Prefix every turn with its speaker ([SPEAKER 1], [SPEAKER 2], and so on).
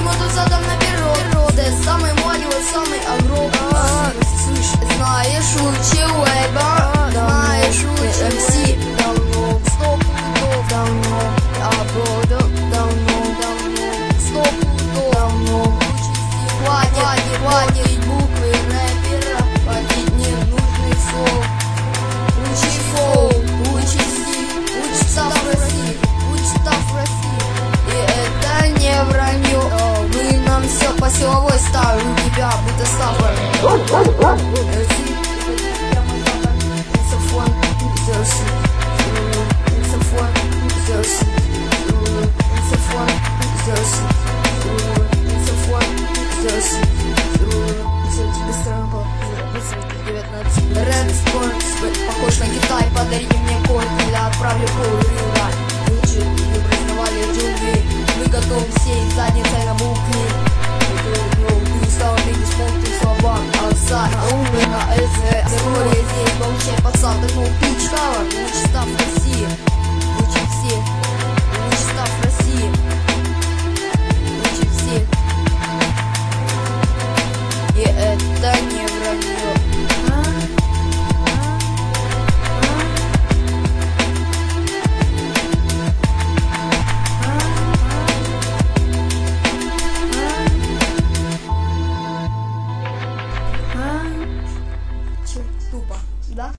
[SPEAKER 1] ему тут задом наперед. Ты самый молодой, самый огромный. Слышь, знаешь лучше Уэйба, знаешь лучше МС. Давно, стоп, давно, я буду давно, стоп, давно. Хватит буквы рэпера, хватит ненужных слов. Учи флоу, учи стиль, учи став в России. И это не вранье, вы нам все по силовой ставим. У тебя будто стафор. Похож на Китай, подарите мне код, я отправлю полрыла. Лучше не признавали джунгли, мы готовы сеять задницей на булки. Ты стал видеть смолты слова, Алсар, умный на СС. Здоровье здесь, получай пацан, такого пичкава, лучше став в России.